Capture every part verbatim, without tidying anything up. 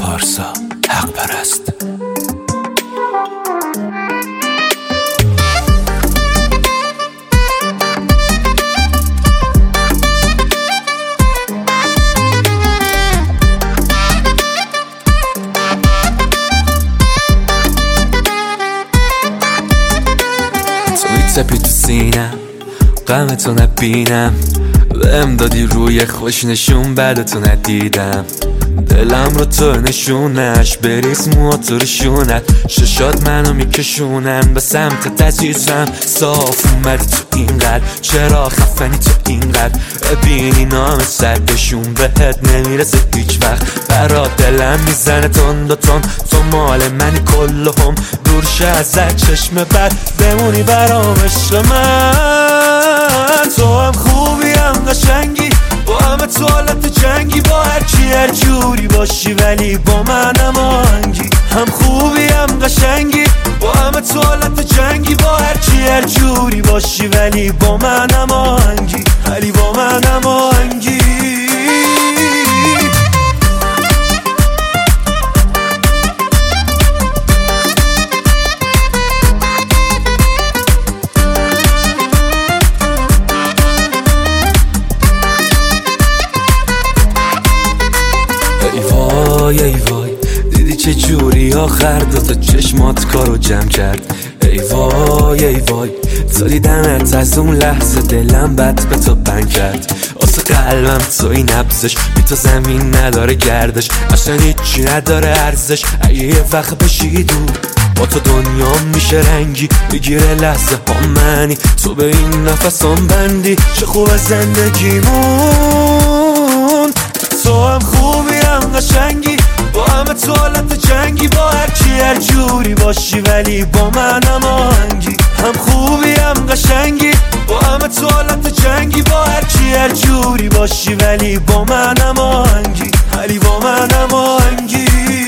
پارسا حق پرست. سپی تو سینم غم تو نبینم، بهم دادی روی خوش نشون بعد تو ندیدم. دلم رو تو نشونش بریز موتور شونت، ششات منو میکشونن به سمت عزیزم. صاف اومدی تو اینقدر، چرا خفنی تو اینقدر؟ ببینی نام سردشون بهت نمیرسه هیچ وقت. برا دلم میزنه تند و تند، تو مال منی کلهم. دور شه ازت چشم بد، بمونی برام عشق من. تو هم خوبی هم قشنگی، با همه تو حالت جنگی، با هرچی هر جوری باشی ولی با من هماهنگی. هم خوبی هم قشنگی، با همه تو حالت جنگی، با هرچی هر جوری باشی ولی با من هماهنگی، ولی با من هماهنگی. ای وای دیدی چه جوری آخر دوتا چشمات کارو جمع کرد. ای وای ای وای تا دیدمت از اون لحظه دلم بد به تو بند کرد. واسه قلبم تو این نبزش، بی تو زمین نداره گردش، اصلا هیچی نداره ارزش. اگه یه وقت بشی دور با تو دنیا میشه رنگی، بگیره لحظه ها منی، تو به این نفسام بندی. چه خوب زندگیمون، تو هم خوبی هم قشنگی، با همه تو حالت جنگی، با هرچی هر جوری باشی ولی با من هماهنگی. هم خوبی هم قشنگی، با همه تو حالت جنگی، با هرچی هر جوری باشی ولی با من هماهنگی، ولی با من هماهنگی.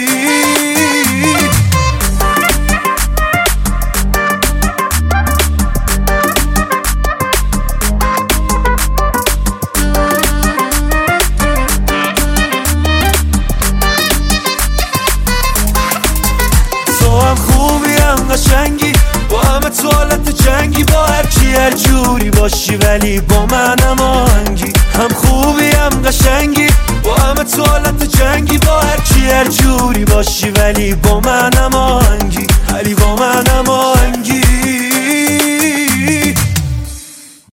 قشنگی، با همه تو حالت جنگی، با هرچی هر جوری باشی ولی با من هماهنگی. هم خوبی هم قشنگی، با همه تو حالت جنگی، با هرچی هر جوری باشی ولی با من هماهنگی، ولی با من هماهنگی.